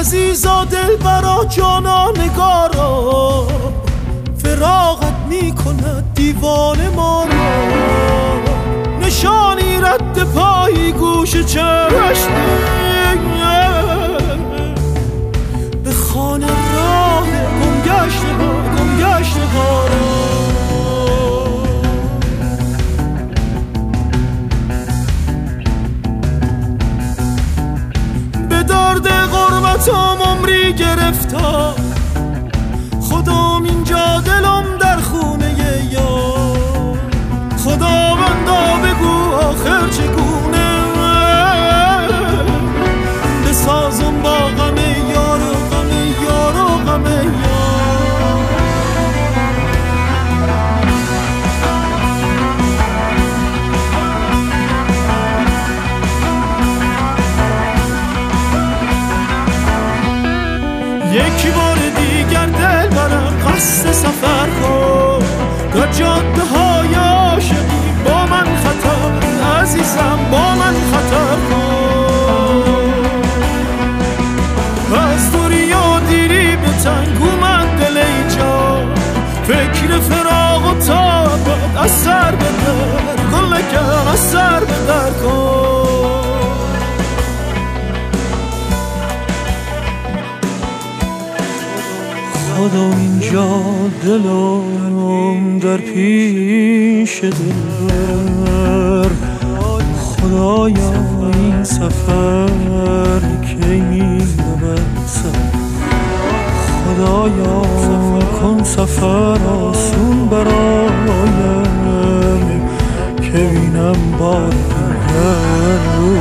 عزیزا دلبرا جانا نگارا، فراقت میکند دیوانه ما را. نشانی رد پایی گوش چشمی به خانه راه گمگشته ها را. به درد غربتم عمری گرفتم، خدام اینجا دلم در خونه یار. خداوندا بگو آخر چگونه بسازم با غم یار و غم یار و غم یار. یکی بار دیگر دل برم قصد سفر کن، تا جاده های عاشقی با من خطر، عزیزم با من خطر کن. از دوری و دیری به تنگ اومد دل ایجا، فکر فراق و تابت از سر بدر، گلکم از سر بدر کن. خدا اینجا دلم در پیش دلبر، خدایا این سفر کی می‌رسد، خدایا کن سفر آسون برایم که بینم بار دیگر.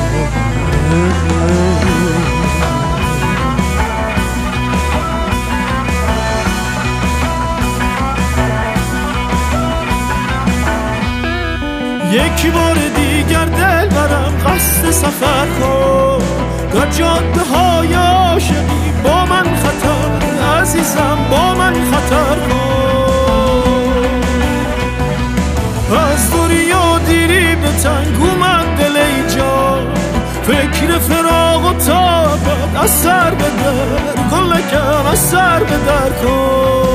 یکی بار دیگر دل برم قصد سفر کن، تا جاده های عاشقی با من خطر، عزیزم با من خطر کن. از دوری و دیری به تنگ اومد دل ایجا، فکر فراق و تابت از سر بدر، گلکم از سر بدر کن.